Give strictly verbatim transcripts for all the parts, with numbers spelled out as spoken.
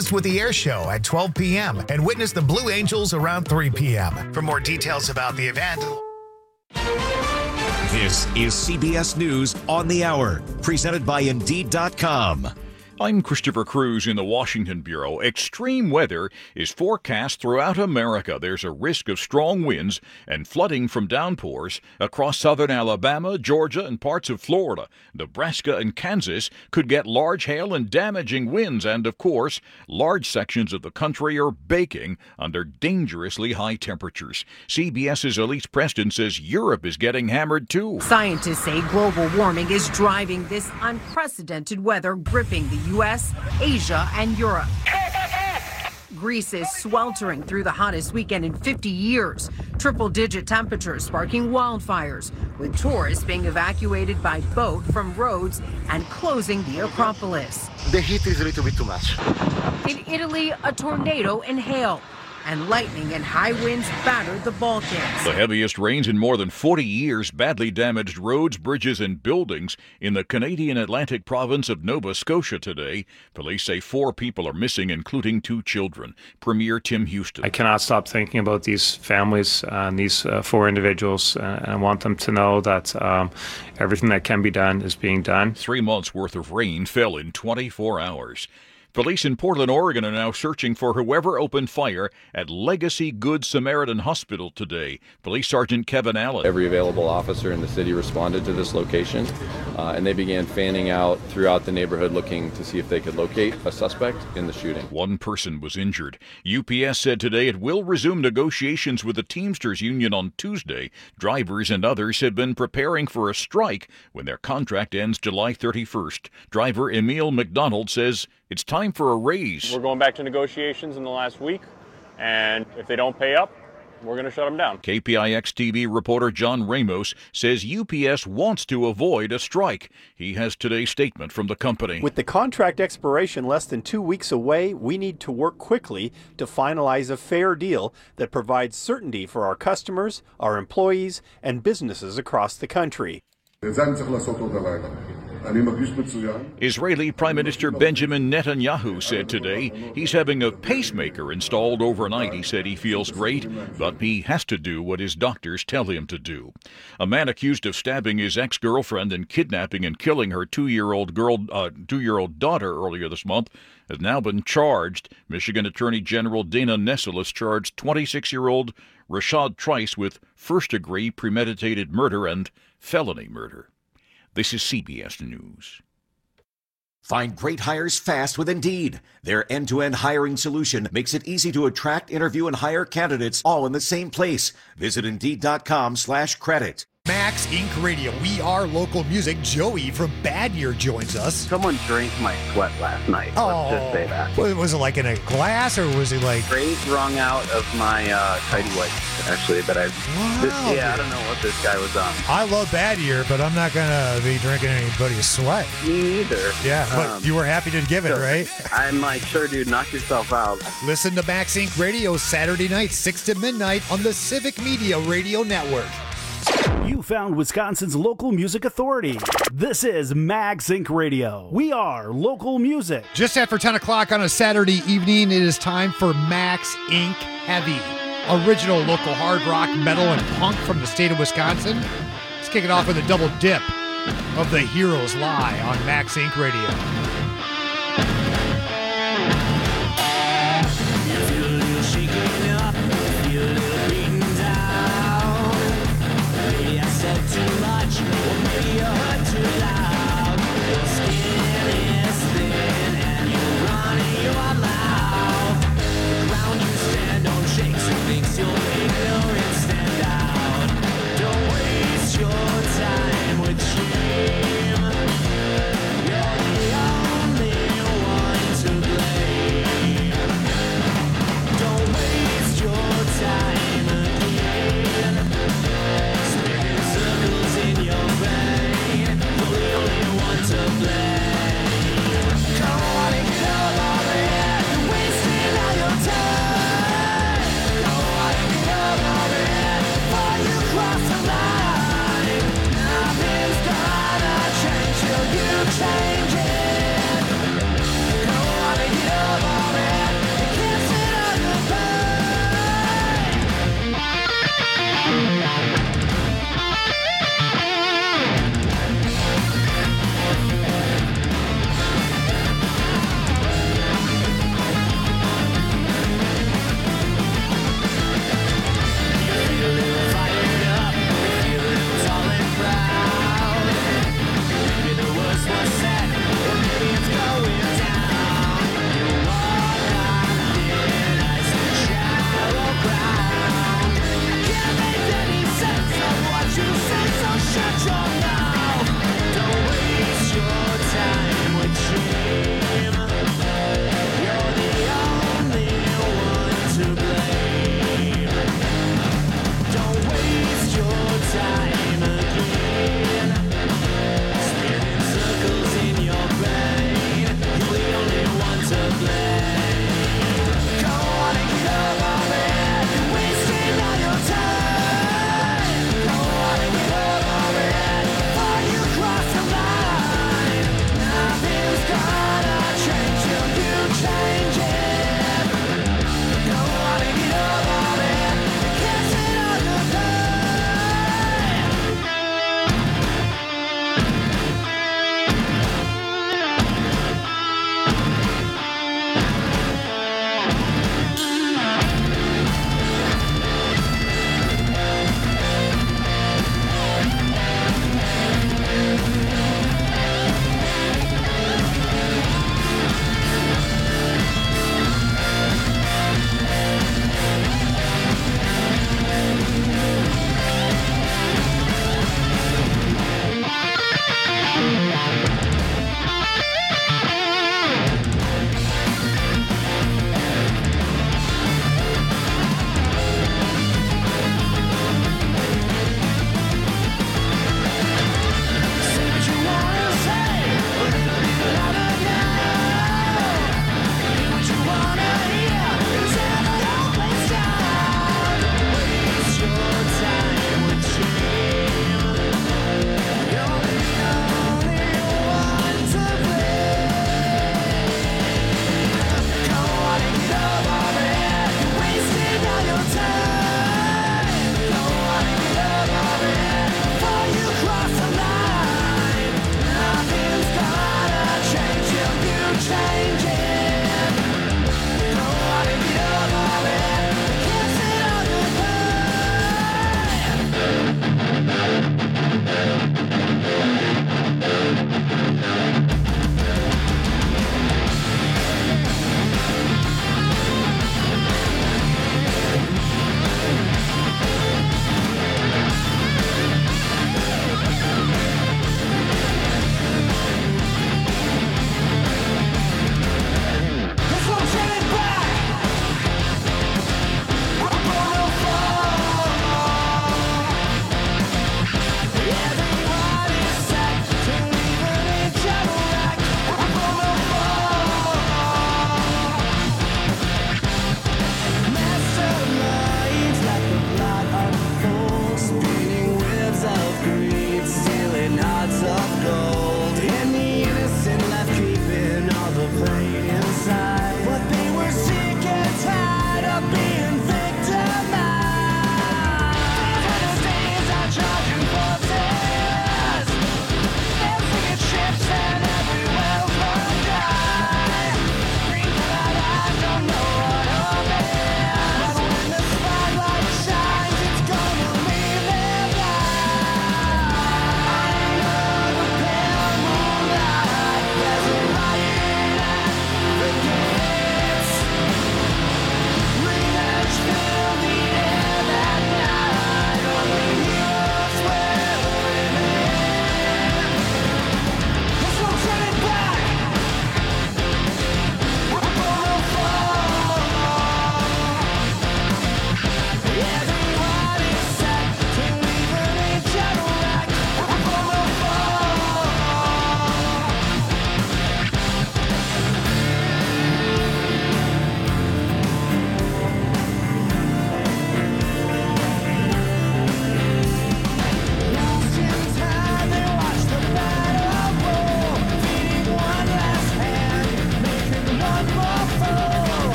Blazed with the Air Show at twelve p.m. and witness the Blue Angels around three p.m. For more details about the event... This is C B S News on the Hour, presented by Indeed dot com. I'm Christopher Cruz in the Washington Bureau. Extreme weather is forecast throughout America. There's a risk of strong winds and flooding from downpours across southern Alabama, Georgia, and parts of Florida. Nebraska and Kansas could get large hail and damaging winds. And, of course, large sections of the country are baking under dangerously high temperatures. CBS's Elise Preston says Europe is getting hammered, too. Scientists say global warming is driving this unprecedented weather gripping the U S, Asia, and Europe. Greece is sweltering through the hottest weekend in fifty years. Triple-digit temperatures sparking wildfires, with tourists being evacuated by boat from roads and closing the Acropolis. The heat is a little bit too much. In Italy, a tornado and hail. And lightning and high winds battered the Balkans. The heaviest rains in more than forty years badly damaged roads, bridges, and buildings in the Canadian Atlantic province of Nova Scotia today. Police say four people are missing, including two children. Premier Tim Houston. I cannot stop thinking about these families and these uh, four individuals, uh, and I want them to know that um, everything that can be done is being done. Three months' worth of rain fell in twenty-four hours. Police in Portland, Oregon are now searching for whoever opened fire at Legacy Good Samaritan Hospital today. Police Sergeant Kevin Allen. Every available officer in the city responded to this location, uh, and they began fanning out throughout the neighborhood looking to see if they could locate a suspect in the shooting. One person was injured. U P S said today it will resume negotiations with the Teamsters Union on Tuesday. Drivers and others have been preparing for a strike when their contract ends July thirty-first. Driver Emil McDonald says it's time for a raise. We're going back to negotiations in the last week, and if they don't pay up, we're going to shut them down. K P I X T V reporter John Ramos says U P S wants to avoid a strike. He has today's statement from the company. With the contract expiration less than two weeks away, we need to work quickly to finalize a fair deal that provides certainty for our customers, our employees, and businesses across the country. Israeli Prime Minister Benjamin Netanyahu said today he's having a pacemaker installed overnight. He said he feels great, but he has to do what his doctors tell him to do. A man accused of stabbing his ex-girlfriend and kidnapping and killing her two-year-old girl, uh, two-year-old daughter earlier this month has now been charged. Michigan Attorney General Dana Nessel has charged twenty-six-year-old Rashad Trice with first-degree premeditated murder and felony murder. This is C B S News. Find great hires fast with Indeed. Their end-to-end hiring solution makes it easy to attract, interview, and hire candidates all in the same place. Visit Indeed.com slash credit. Max Incorporated. Radio. We are local music. Joey from Bad Year joins us. Someone drank my sweat last night. Oh, let's just say that. Was it like in a glass, or was it like... Straight wrung out of my uh, tidy whities, actually. But I, wow, this, yeah, I don't know what this guy was on. I love Bad Year, but I'm not going to be drinking anybody's sweat. Me either. Yeah, but um, you were happy to give it, so right? I'm like, sure, dude, knock yourself out. Listen to Max Incorporated. Radio Saturday night, six to midnight on the Civic Media Radio Network. You found Wisconsin's local music authority. This is Max Incorporated. Radio. We are local music. Just after ten o'clock on a Saturday evening, it is time for Max Incorporated. Heavy. Original local hard rock, metal, and punk from the state of Wisconsin. Let's kick it off with a double dip of The Heroes Lie on Max Incorporated. Radio. Your time with shame. You're the only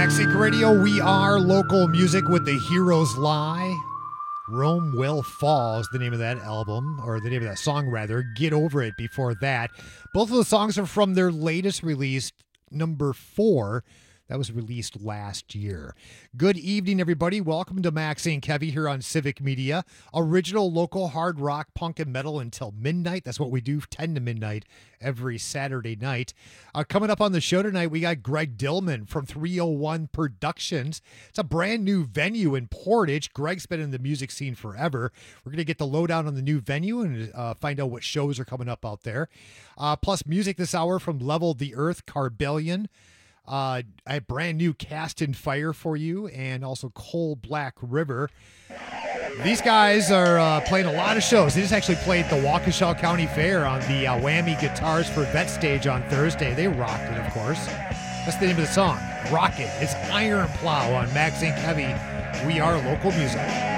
Max Inc Radio. We are local music with The Heroes Lie. Rome Will Fall is the name of that album, or the name of that song, rather. Get Over It before that. Both of the songs are from their latest release, number four. That was released last year. Good evening, everybody. Welcome to Max Inc Heavy here on Civic Media. Original local hard rock, punk, and metal until midnight. That's what we do, ten to midnight every Saturday night. Uh, coming up on the show tonight, we got Greg Dillman from three oh one Productions. It's a brand new venue in Portage. Greg's been in the music scene forever. We're going to get the lowdown on the new venue and uh, find out what shows are coming up out there. Uh, plus music this hour from Level the Earth, Carbellion. Uh, a brand new Cast in Fire for you, and also Coal Black River. These guys are uh, playing a lot of shows. They just actually played the Waukesha County Fair on the uh, Whammy Guitars for Vet stage on Thursday. They rocked it, of course. That's the name of the song, Rock It. It's Iron Plow on Max Inc Heavy. We are local music.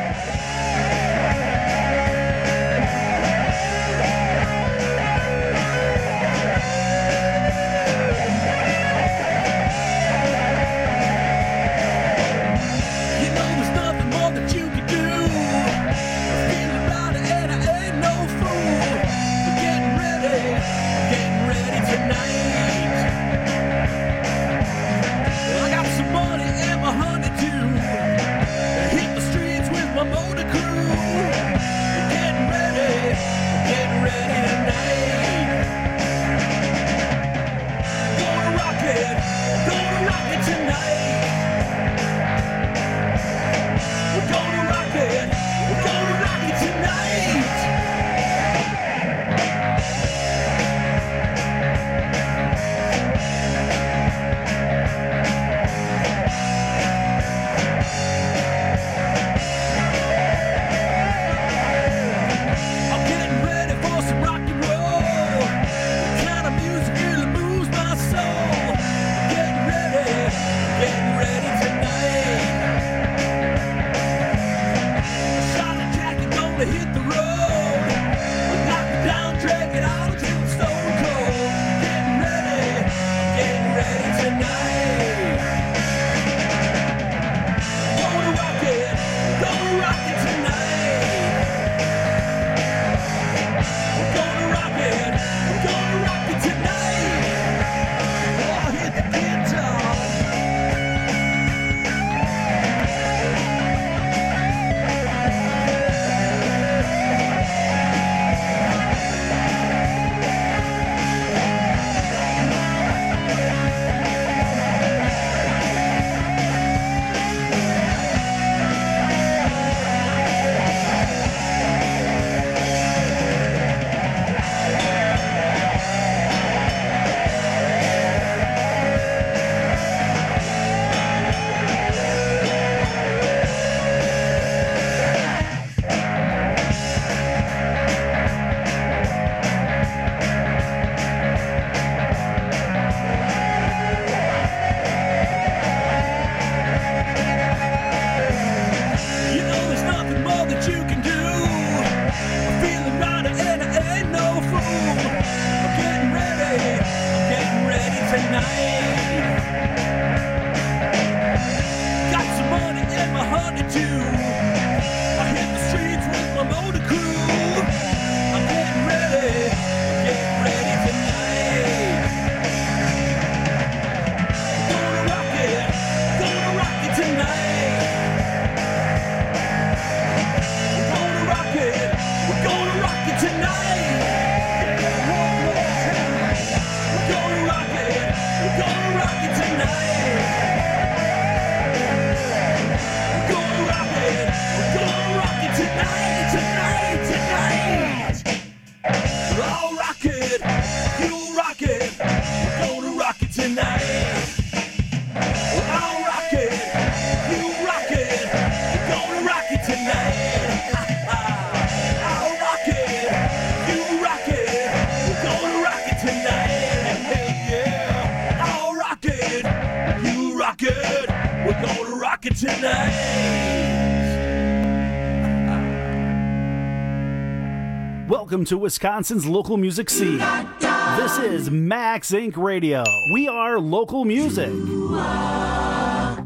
Welcome to Wisconsin's local music scene. This is Max Inc Radio. We are local music.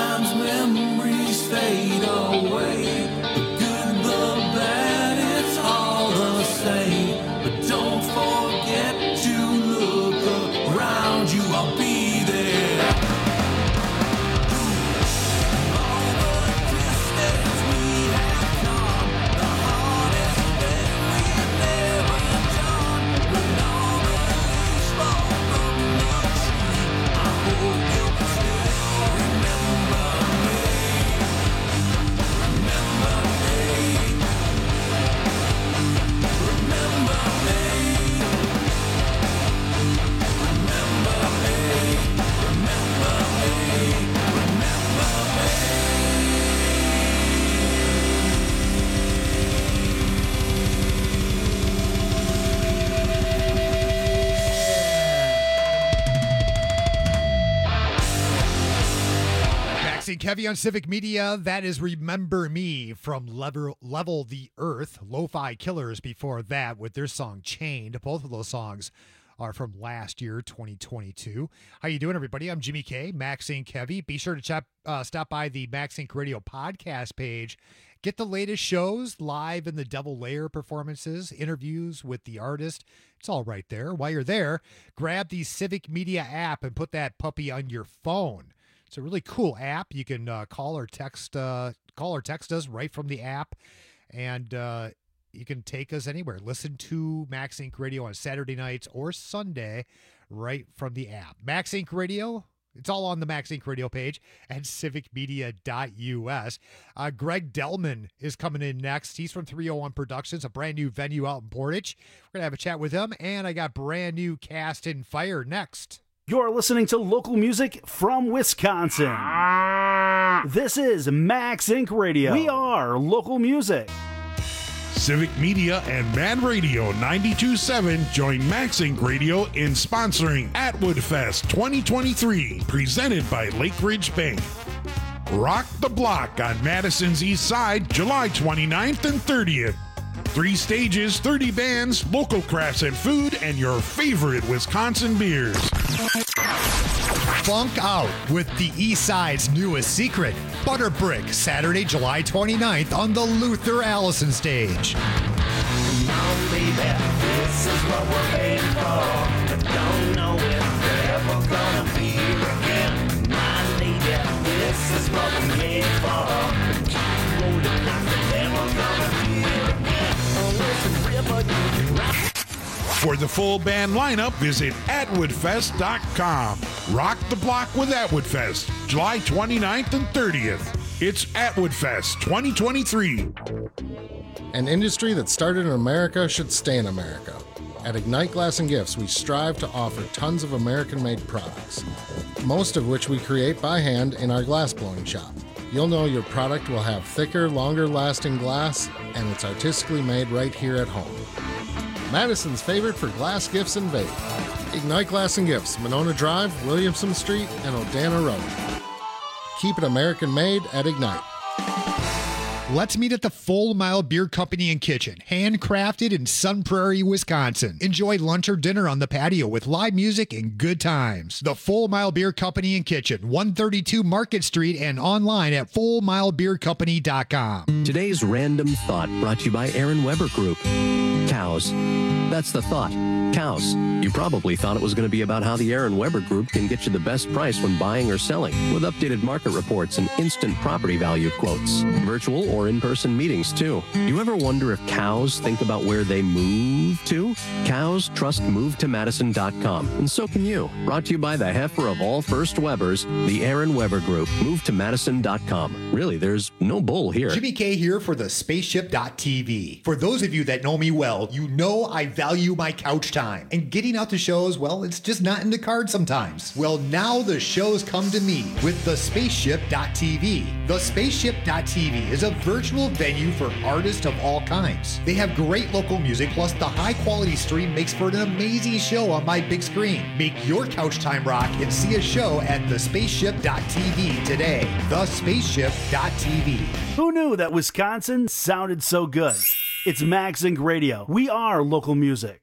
Sometimes memories fade away. The good, the bad, it's all the same. But don't forget to look around you, I'll be there. All the distance we have come, the hardest thing we've ever done. When all the leaves fall from the tree, I hope you'll still remember me. Remember me. Remember me. Remember me. Remember me. Remember me. Maxine Kevy on Civic Media. That is Remember Me from Level, Level the Earth. Lo-Fi Killers before that with their song Chained. Both of those songs are from last year, twenty twenty-two. How you doing, everybody? I'm Jimmy K, Maxine Kevy. Be sure to chap, uh, stop by the Max Inc Radio podcast page. Get the latest shows, live in the Devil Lair performances, interviews with the artist. It's all right there. While you're there, grab the Civic Media app and put that puppy on your phone. It's a really cool app. You can uh, call or text uh, call or text us right from the app, and uh, you can take us anywhere. Listen to Max Inc Radio on Saturday nights or Sunday right from the app. Max Inc Radio, it's all on the Max Inc Radio page at civic media dot U S. Uh, Greg Delman is coming in next. He's from three oh one Productions, a brand new venue out in Portage. We're going to have a chat with him, and I got brand new Cast and Fire next. You're listening to local music from Wisconsin. This is Max Inc Radio. We are local music. Civic Media and Mad Radio ninety-two point seven join Max Inc Radio in sponsoring Atwood Fest twenty twenty-three, presented by Lake Ridge Bank. Rock the Block on Madison's East Side, July twenty-ninth and thirtieth. Three stages, thirty bands, local crafts and food, and your favorite Wisconsin beers. Funk out with the East Side's newest secret, Butter Brick, Saturday, July twenty-ninth on the Luther Allison stage. Now, baby, this is what we're waiting for. But don't know if we're ever gonna be here again. My lady, this is what we're waiting for. Keep rolling like we're never gonna be here again. Listen, river, you can rock. For the full band lineup, visit atwood fest dot com. Rock the Block with Atwood Fest, July twenty-ninth and thirtieth. It's Atwood Fest twenty twenty-three. An industry that started in America should stay in America. At Ignite Glass and Gifts, we strive to offer tons of American-made products, most of which we create by hand in our glass blowing shop. You'll know your product will have thicker, longer-lasting glass, and it's artistically made right here at home. Madison's favorite for glass gifts and vape. Ignite Glass and Gifts, Monona Drive, Williamson Street, and Odana Road. Keep it American made at Ignite. Let's meet at the Full Mile Beer Company and Kitchen, handcrafted in Sun Prairie, Wisconsin. Enjoy lunch or dinner on the patio with live music and good times. The Full Mile Beer Company and Kitchen, one thirty-two Market Street, and online at full mile beer company dot com. Today's Random Thought brought to you by Aaron Weber Group. Cows. That's the thought. Cows. You probably thought it was going to be about how the Aaron Weber Group can get you the best price when buying or selling, with updated market reports and instant property value quotes. Virtual or in-person meetings, too. You ever wonder if cows think about where they move to? Cows trust move to madison dot com, and so can you. Brought to you by the heifer of all First Webers, the Aaron Weber Group. move to madison dot com. Really, there's no bull here. Jimmy K here for the spaceship dot t v. For those of you that know me well, you know I value my couch time. And getting out to shows, well, it's just not in the cards sometimes. Well, now the shows come to me with the spaceship dot t v. The spaceship dot t v is a virtual venue for artists of all kinds. They have great local music, plus the high-quality stream makes for an amazing show on my big screen. Make your couch time rock and see a show at the spaceship dot t v today. the spaceship dot t v. Who knew that Wisconsin sounded so good? It's Max Inc Radio. We are local music.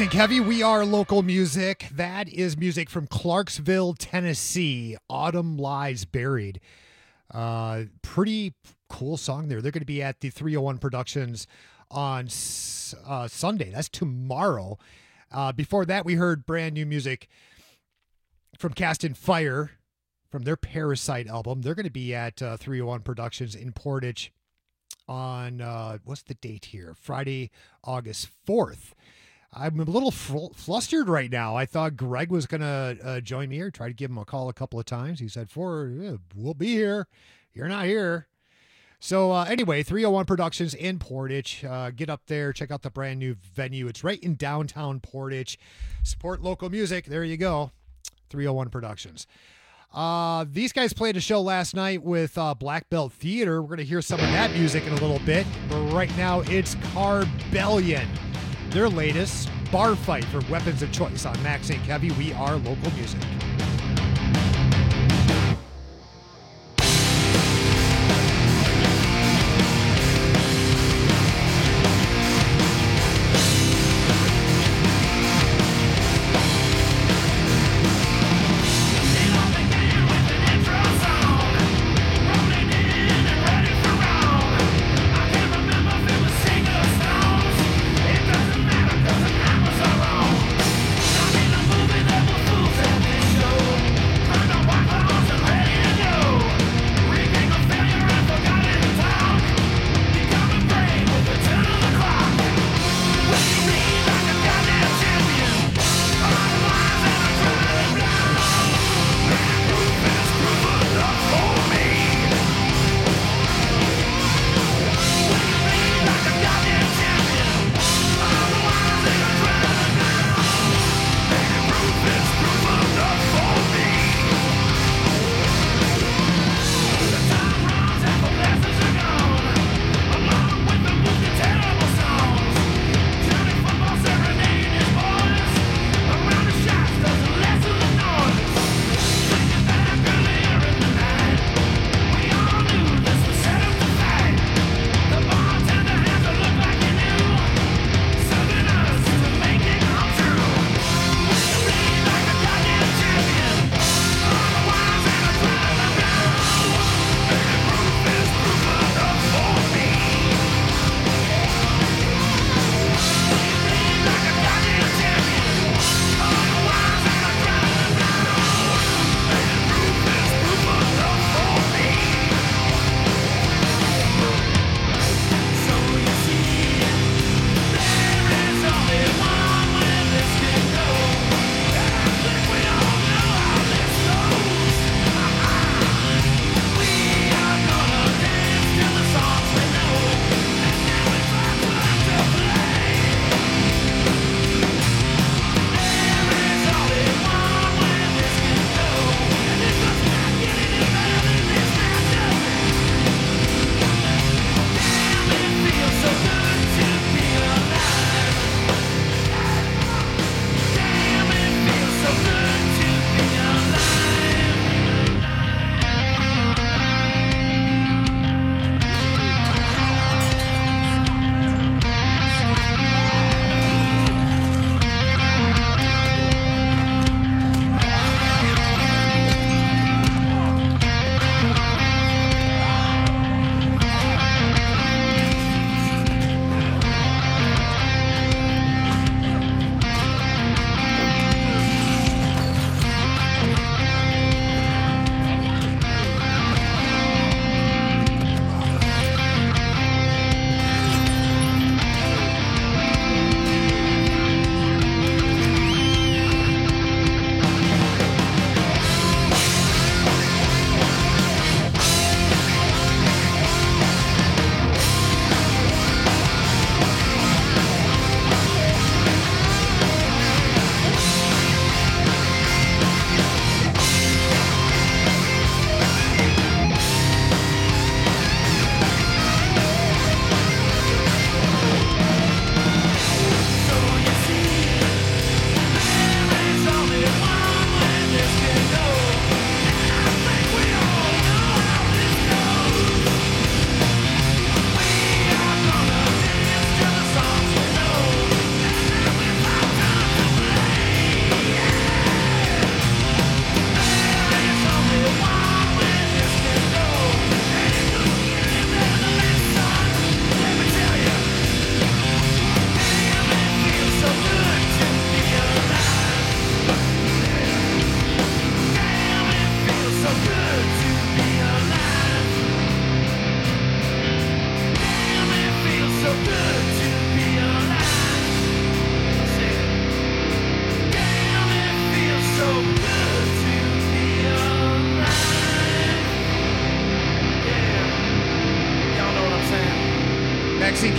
Inc. Heavy, we are local music. That is music from Clarksville, Tennessee. Autumn Lies Buried. Uh, pretty cool song there. They're going to be at the three oh one Productions on uh, Sunday. That's tomorrow. Uh, before that, we heard brand new music from Cast in Fire from their Parasite album. They're going to be at uh, three oh one Productions in Portage on, uh, what's the date here? Friday, August fourth. I'm a little fl- flustered right now. I thought Greg was going to uh, join me here. Tried to give him a call a couple of times. He said, "Four, yeah, we'll be here. You're not here." So uh, anyway, three oh one Productions in Portage. Uh, get up there. Check out the brand new venue. It's right in downtown Portage. Support local music. There you go. three oh one Productions. Uh, these guys played a show last night with uh, Black Belt Theater. We're going to hear some of that music in a little bit. But right now, it's Carbellion. Their latest, Bar Fight for Weapons of Choice on Max Incorporated. Heavy. We are local music. Show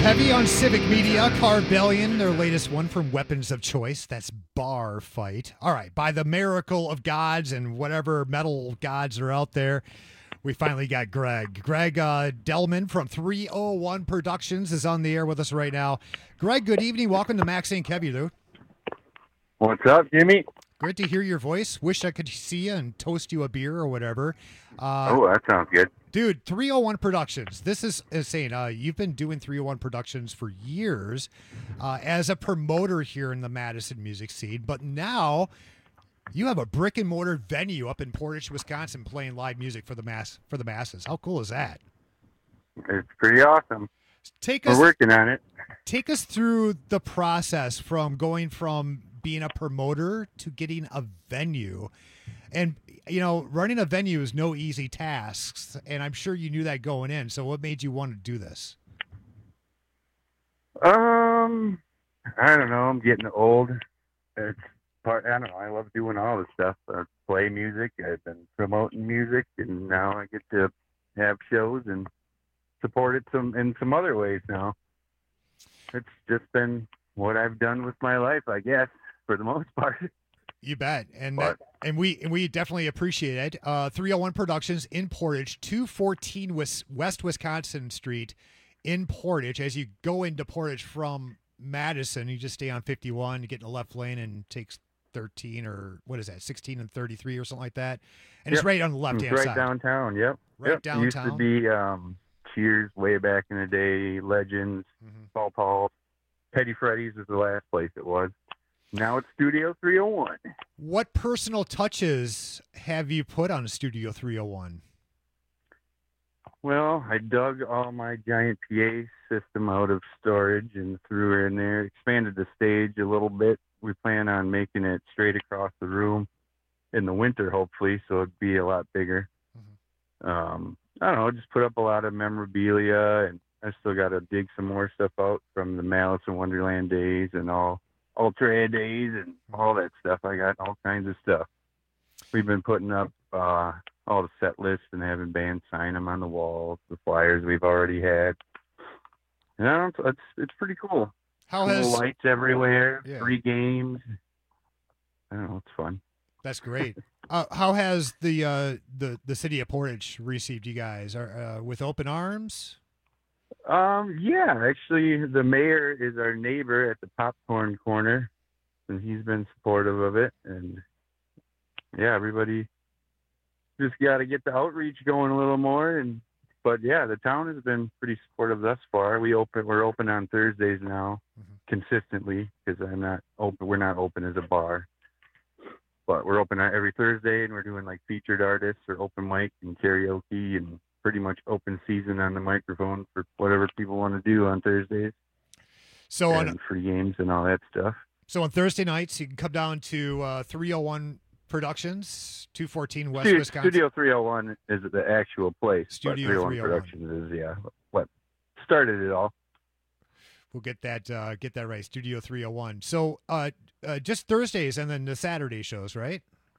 Heavy on Civic Media, Carbellion, their latest one from Weapons of Choice. That's Bar Fight. All right, by the miracle of gods and whatever metal gods are out there, we finally got Greg. Greg uh, Delman from three oh one Productions is on the air with us right now. Greg, good evening. Welcome to Max Inc Heavy, dude. What's up, Jimmy? Great to hear your voice. Wish I could see you and toast you a beer or whatever. Uh, oh, that sounds good. Dude, three oh one Productions. This is insane. Uh, you've been doing three oh one Productions for years uh, as a promoter here in the Madison music scene, but now you have a brick and mortar venue up in Portage, Wisconsin, playing live music for the mass for the masses. How cool is that? It's pretty awesome. Take We're us, working on it. Take us through the process from going from being a promoter to getting a venue. And, you know, running a venue is no easy task, and I'm sure you knew that going in. So what made you want to do this? Um, I don't know. I'm getting old. It's part, I don't know. I love doing all this stuff. I play music. I've been promoting music, and now I get to have shows and support it some in some other ways now. It's just been what I've done with my life, I guess, for the most part. You bet. And that, and we and we definitely appreciate it. Uh, three oh one Productions in Portage, two fourteen West, West Wisconsin Street in Portage. As you go into Portage from Madison, you just stay on fifty-one, you get in the left lane and takes thirteen or what is that, sixteen and thirty-three or something like that. And Yep. it's right on the left-hand It's right side. downtown, yep. Right yep. downtown. Used to be um, Cheers way back in the day, Legends, Mm-hmm. Paul Paul, Teddy Freddy's was the last place it was. Now it's Studio three oh one. What personal touches have you put on Studio three oh one? Well, I dug all my giant P A system out of storage and threw her in there, expanded the stage a little bit. We plan on making it straight across the room in the winter, hopefully, so it'd be a lot bigger. Mm-hmm. Um, I don't know, just put up a lot of memorabilia, and I still got to dig some more stuff out from the Malice in Wonderland days and all Ultra days and all that stuff. I got all kinds of stuff. We've been putting up uh, all the set lists and having bands sign them on the walls, the flyers we've already had. And I don't, it's it's pretty cool. How cool has lights everywhere, Yeah. free games. I don't know, it's fun. That's great. uh, how has the uh, the the city of Portage received you guys? Are uh, with open arms? Um, yeah, actually, the mayor is our neighbor at the Popcorn Corner, and he's been supportive of it. And yeah, everybody just got to get the outreach going a little more. And but yeah, the town has been pretty supportive thus far. We open, we're open on Thursdays now, Mm-hmm. consistently, because I'm not open. We're not open as a bar, but we're open on every Thursday, and we're doing like featured artists or open mic and karaoke and pretty much open season on the microphone for whatever people want to do on Thursdays. So and on free games and all that stuff. so on Thursday nights, you can come down to uh, three oh one Productions, two fourteen West Studio, Wisconsin. Studio three oh one is the actual place. Studio but three oh one three oh one. Productions is, yeah, what started it all. We'll get that uh, get that right. Studio three oh one. So uh, uh, just Thursdays and then the Saturday shows, right?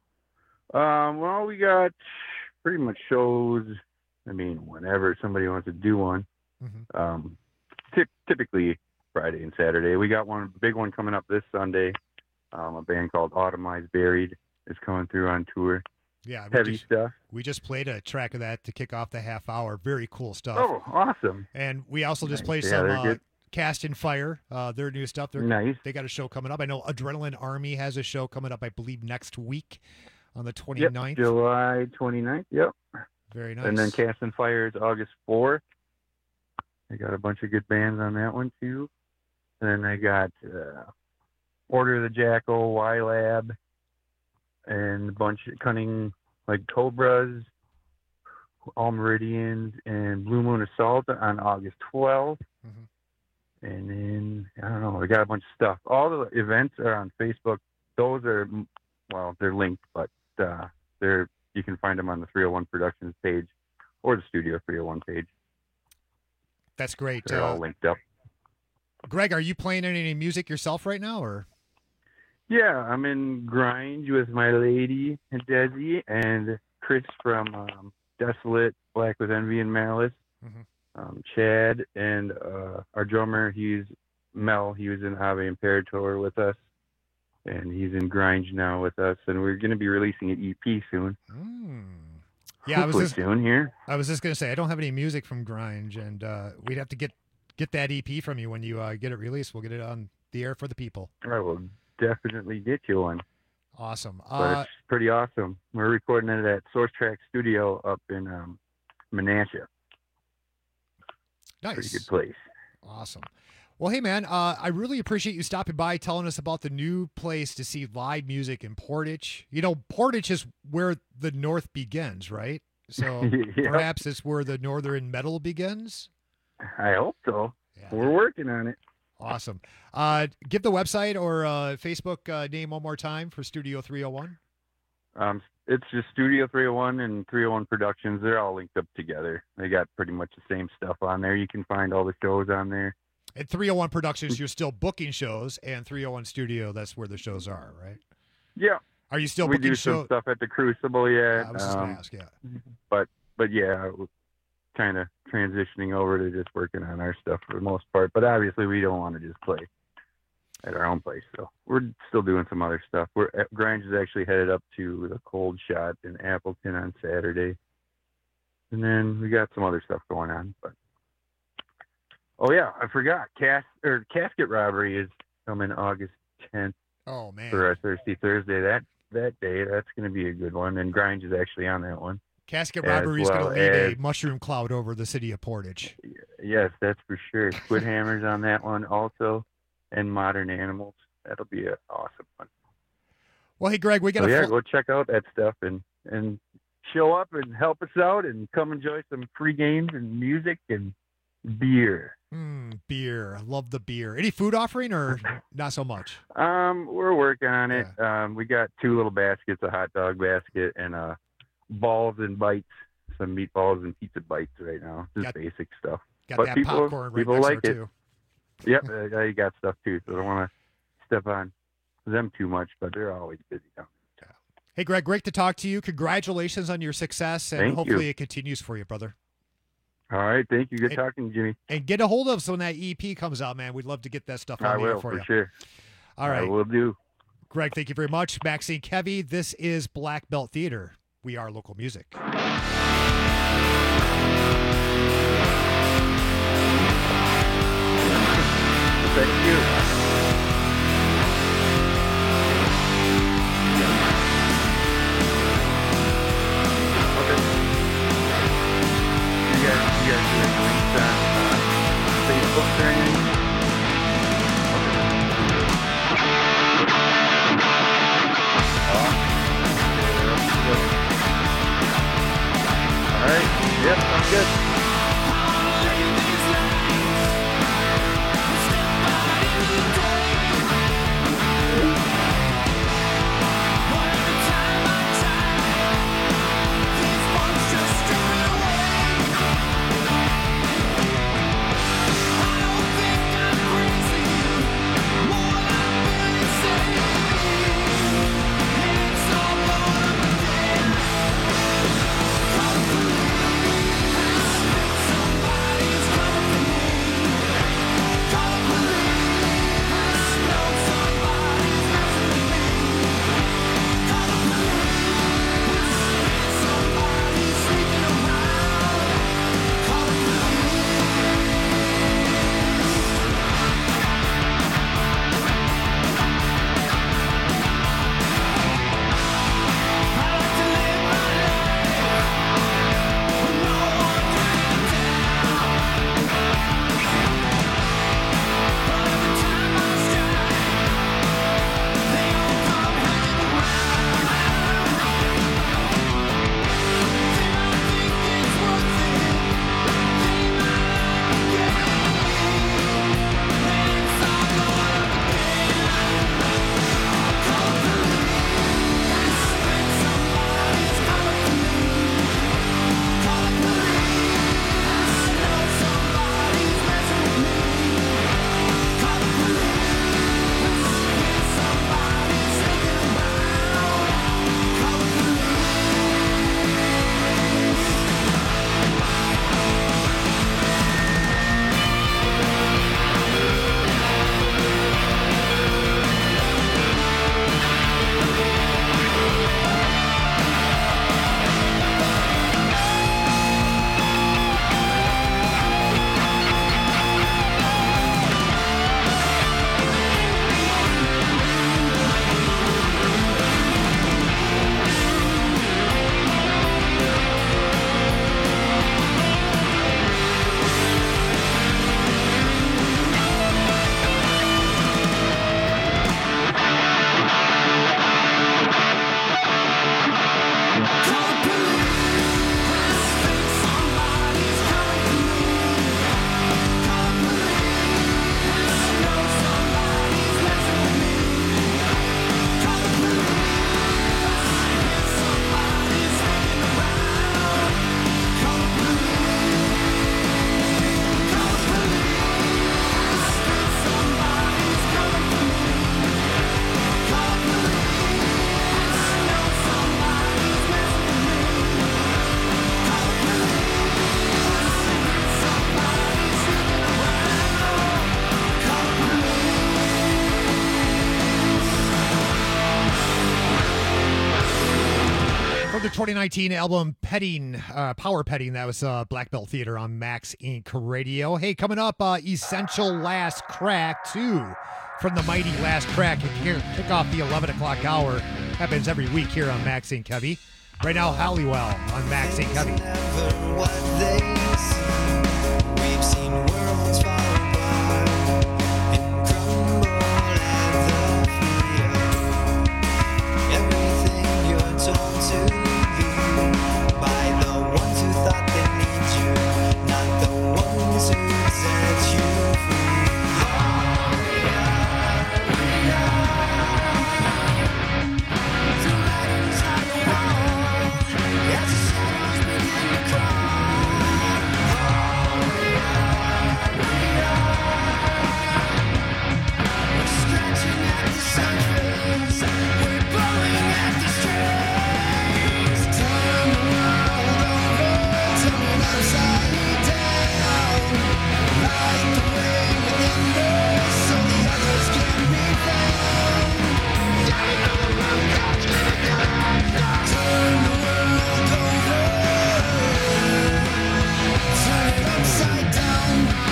Um, well, we got pretty much shows. I mean, whenever somebody wants to do one. Mm-hmm. Um, typ- typically Friday and Saturday. We got one big one coming up this Sunday. Um, a band called Automized Buried is coming through on tour. Yeah, we heavy just, stuff. We just played a track of that to kick off the half hour. Very cool stuff. Oh, awesome! And we also just Nice. played Yeah, some they're uh, good. Cast in Fire. Uh, their new stuff. They're, Nice. They got a show coming up. I know Adrenaline Army has a show coming up. I believe next week on the Yep, twenty-ninth. July twenty-ninth. Yep. Very nice. And then Cast and Fire is August fourth. They got a bunch of good bands on that one too. And then they got uh, Order of the Jackal, Y Lab, and a bunch of Cunning, like Cobras, All Meridians, and Blue Moon Assault on August twelfth. Mm-hmm. And then, I don't know, they got a bunch of stuff. All the events are on Facebook. Those are, well, they're linked, but uh, they're you can find them on the three oh one Productions page or the Studio three oh one page. That's great. They're Uh, all linked up. Greg, are you playing any music yourself right now, or? Yeah, I'm in Gringe with my lady, Desi, and Chris from um, Desolate, Black with Envy and Malice. Mhm. um, Chad, and uh, our drummer, he's Mel. He was in Ave Imperator with us, and he's in Gringe now with us. And we're going to be releasing an E P soon. Mm. Yeah, Hopefully I was just, soon here. I was just going to say, I don't have any music from Gringe, and uh, we'd have to get get that E P from you when you uh, get it released. We'll get it on the air for the people. I will definitely get you one. Awesome. But Uh, it's pretty awesome. We're recording it at Source Track Studio up in um, Menasha. nice. Pretty good place. Awesome. Well, hey, man, uh, I really appreciate you stopping by, telling us about the new place to see live music in Portage. You know, Portage is where the North begins, right? So Yeah. perhaps it's where the Northern metal begins? I hope so. We're working on it. Awesome. Uh, give the website or uh, Facebook uh, name one more time for Studio three oh one. Um, it's just Studio three oh one and three oh one Productions. They're all linked up together. They got pretty much the same stuff on there. You can find all the shows on there. At three oh one Productions, you're still booking shows, and three oh one Studio, that's where the shows are, right? Yeah. Are you still we booking do some shows? stuff at the Crucible yet. I was just gonna um, ask, yeah. But but yeah, we're kind of transitioning over to just working on our stuff for the most part. But obviously, we don't want to just play at our own place, so we're still doing some other stuff. We're Gringe is actually headed up to the Cold Shot in Appleton on Saturday, and then we got some other stuff going on. But oh yeah, I forgot. Cas or Casket Robbery is coming August tenth. Oh man, for our Thirsty Thursday. That that day, that's going to be a good one. And Gringe is actually on that one. Casket As Robbery is well going to leave as- a mushroom cloud over the city of Portage. Yes, that's for sure. Squid Hammer's on that one also, and Modern Animals. That'll be an awesome one. Well, hey, Greg, we got So to yeah, go check out that stuff and and show up and help us out and come enjoy some free games and music and beer. Mm, beer. I love the beer. Any food offering or not so much? Um, we're working on it. Um, we got two little baskets, a hot dog basket and uh balls and bites, some meatballs and pizza bites right now. Just Got- basic stuff. got but that people, popcorn right people next like there, it. too. Yep, I I got stuff too, so I don't want to step on them too much, but they're always busy now. Hey, Greg, great to talk to you. Congratulations on your success, and Thank hopefully you. it continues for you, brother. All right, thank you. Good And- talking to you, Jimmy. And get a hold of us when that E P comes out, man. We'd love to get that stuff on I the air will, for for you. sure. All right. I will do. Greg, thank you very much. Maxine Kevy, this is Black Belt Theater. We are local music. Thank you. You guys, you guys doing links on uh, Facebook or anything? All right. Yep, sounds good. From the twenty nineteen album Petting, uh, Power Petting, that was uh, Black Belt Theater on Max Incorporated. Radio. Hey, coming up, uh, Essential Last Crack two from the mighty Last Crack. Here, kick off the eleven o'clock hour. Happens every week here on Max Inc Heavy. Right now, Halliwell on Max Inc Heavy. We've seen worlds fall apart and crumble at the feet. Everything you're told to be by the ones who thought they need you, not the ones who set you free. Oh, we are, we are. The writings on the wall, as the shadows begin to crawl. Oh, we are, we are. We're scratching at the surface, we're blowing at the strings. Turn the world over, turn it upside down. Light the way within us so the others can be found. Turn the world over, turn it upside down.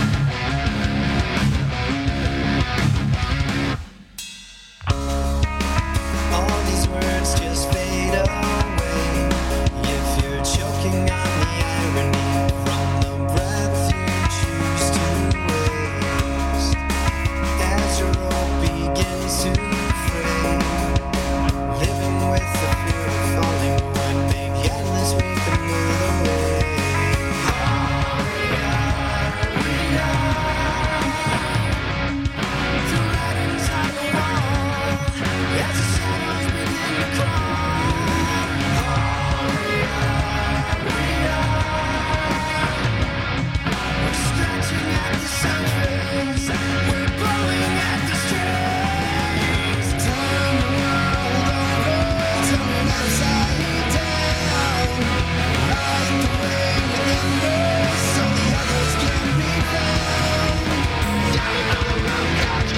All these words just fade away if you're choking on the irony from the breath you choose to waste. As your rope begins to fray, living with the fear of falling would make endless week the move away. Oh, we are, we are. The writings on the wall, as the shadows begin to crawl. Oh, we are, we are. We're scratching at the surface, we're blowing at the strings. Turn the world over, turn it upside down. Light the way within us so the others can be found. Turn the world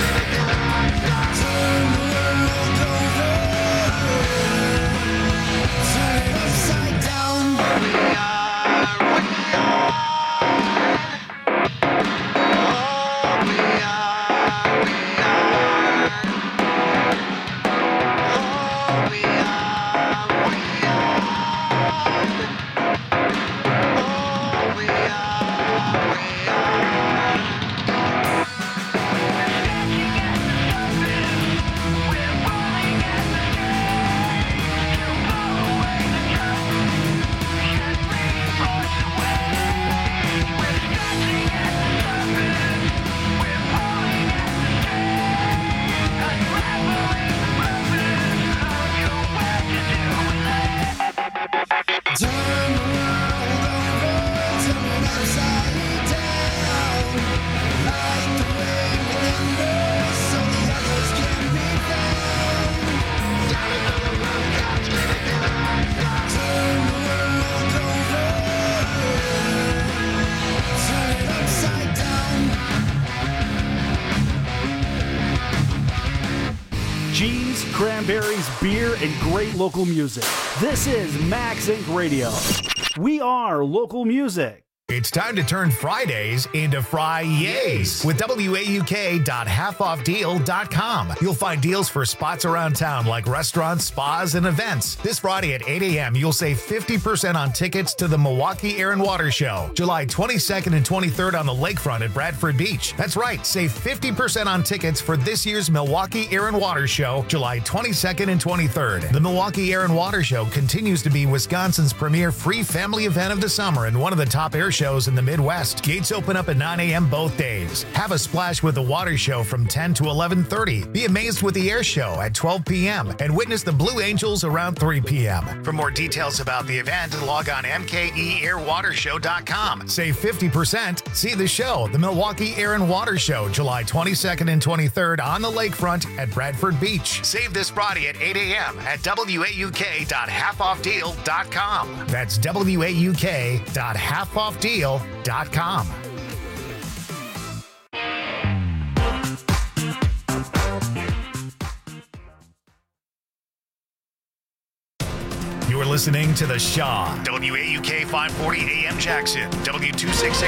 over, turn it upside down. We are, we are. Oh, we are, we are. Oh, we are, we are. Oh, we are, we are. Turn the world over, turn it upside down. Light the way within us so the others can be found. Turn the world over, turn it upside down. Cheese, cranberries, beer, and great local music. This is Max Inc Radio. We are local music. It's time to turn Fridays into Fri-yays with W A U K dot half off deal dot com. You'll find deals for spots around town like restaurants, spas, and events. This Friday at eight a.m., you'll save fifty percent on tickets to the Milwaukee Air and Water Show, July twenty-second and twenty-third on the lakefront at Bradford Beach. That's right, save fifty percent on tickets for this year's Milwaukee Air and Water Show, July twenty-second and twenty-third. The Milwaukee Air and Water Show continues to be Wisconsin's premier free family event of the summer and one of the top air shows in the Midwest. Gates open up at nine a.m. both days. Have a splash with the water show from ten to eleven thirty. Be amazed with the air show at twelve p.m. and witness the Blue Angels around three p.m. For more details about the event, log on M K E air water show dot com. Save fifty percent. See the show, the Milwaukee Air and Water Show, July twenty-second and twenty-third on the lakefront at Bradford Beach. Save this Friday at eight a.m. at W A U K dot half off deal dot com. That's W A U K dot half off deal dot com. You're listening to The Shaw. W A U K five forty A M Jackson. W two sixty-six